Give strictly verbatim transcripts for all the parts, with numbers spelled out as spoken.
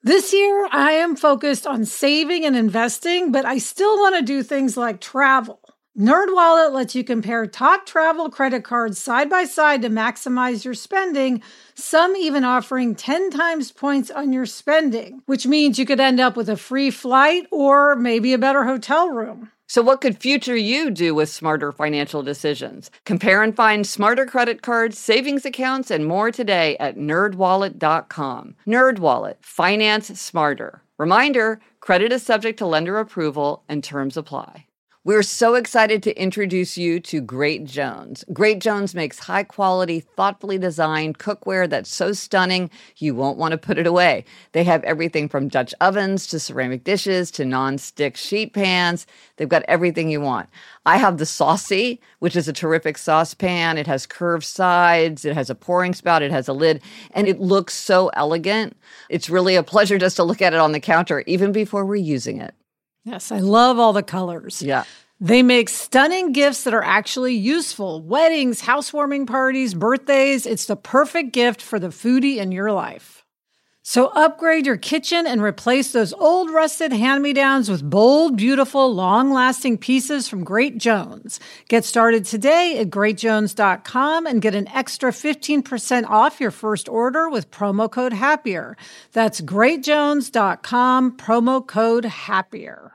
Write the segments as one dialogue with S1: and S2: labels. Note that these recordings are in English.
S1: This year, I am focused on saving and investing, but I still want to do things like travel. NerdWallet lets you compare top travel credit cards side by side to maximize your spending, some even offering ten times points on your spending, which means you could end up with a free flight or maybe a better hotel room.
S2: So what could future you do with smarter financial decisions? Compare and find smarter credit cards, savings accounts, and more today at nerd wallet dot com. NerdWallet, finance smarter. Reminder, credit is subject to lender approval and terms apply. We're so excited to introduce you to Great Jones. Great Jones makes high-quality, thoughtfully designed cookware that's so stunning you won't want to put it away. They have everything from Dutch ovens to ceramic dishes to non-stick sheet pans. They've got everything you want. I have the Saucy, which is a terrific saucepan. It has curved sides. It has a pouring spout. It has a lid. And it looks so elegant. It's really a pleasure just to look at it on the counter, even before we're using it.
S1: Yes, I love all the colors.
S2: Yeah.
S1: They make stunning gifts that are actually useful. Weddings, housewarming parties, birthdays. It's the perfect gift for the foodie in your life. So upgrade your kitchen and replace those old rusted hand-me-downs with bold, beautiful, long-lasting pieces from Great Jones. Get started today at great jones dot com and get an extra fifteen percent off your first order with promo code HAPPIER. That's great jones dot com, promo code HAPPIER.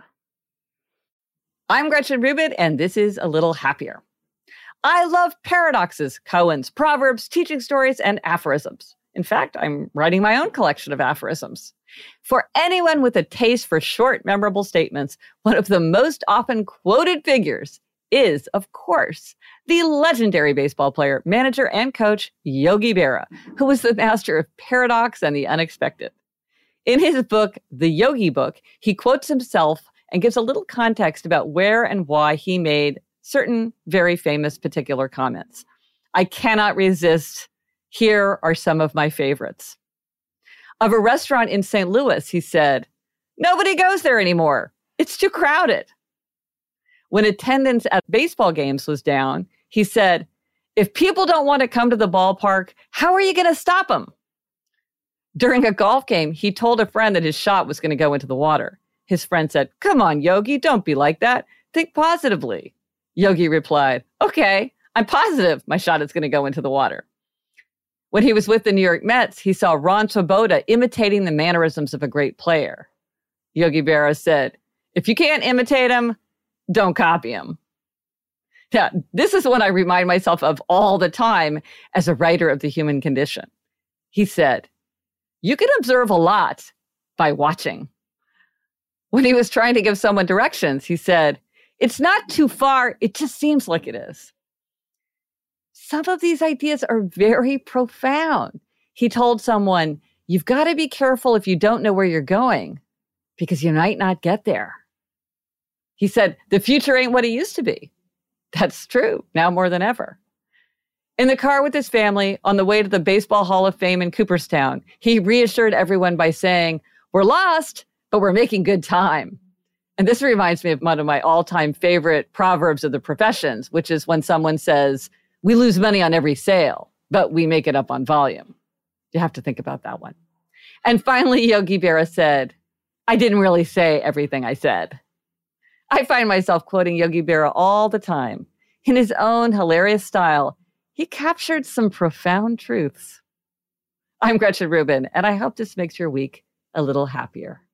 S2: I'm Gretchen Rubin, and this is A Little Happier. I love paradoxes, koans, proverbs, teaching stories, and aphorisms. In fact, I'm writing my own collection of aphorisms. For anyone with a taste for short, memorable statements, one of the most often quoted figures is, of course, the legendary baseball player, manager, and coach, Yogi Berra, who was the master of paradox and the unexpected. In his book, The Yogi Book, he quotes himself and gives a little context about where and why he made certain very famous particular comments. I cannot resist. Here are some of my favorites. Of a restaurant in Saint Louis, he said, "Nobody goes there anymore. It's too crowded." When attendance at baseball games was down, he said, "If people don't want to come to the ballpark, how are you going to stop them?" During a golf game, he told a friend that his shot was going to go into the water. His friend said, "Come on, Yogi, don't be like that. Think positively." Yogi replied, "Okay, I'm positive my shot is going to go into the water." When he was with the New York Mets, he saw Ron Swoboda imitating the mannerisms of a great player. Yogi Berra said, "If you can't imitate him, don't copy him." Now, this is one I remind myself of all the time as a writer of the human condition. He said, "You can observe a lot by watching." When he was trying to give someone directions, he said, "It's not too far, it just seems like it is." Some of these ideas are very profound. He told someone, "You've got to be careful if you don't know where you're going, because you might not get there." He said, "The future ain't what it used to be." That's true, now more than ever. In the car with his family, on the way to the Baseball Hall of Fame in Cooperstown, he reassured everyone by saying, "We're lost, but we're making good time." And this reminds me of one of my all-time favorite proverbs of the professions, which is when someone says, "We lose money on every sale, but we make it up on volume." You have to think about that one. And finally, Yogi Berra said, "I didn't really say everything I said." I find myself quoting Yogi Berra all the time. In his own hilarious style, he captured some profound truths. I'm Gretchen Rubin, and I hope this makes your week a little happier.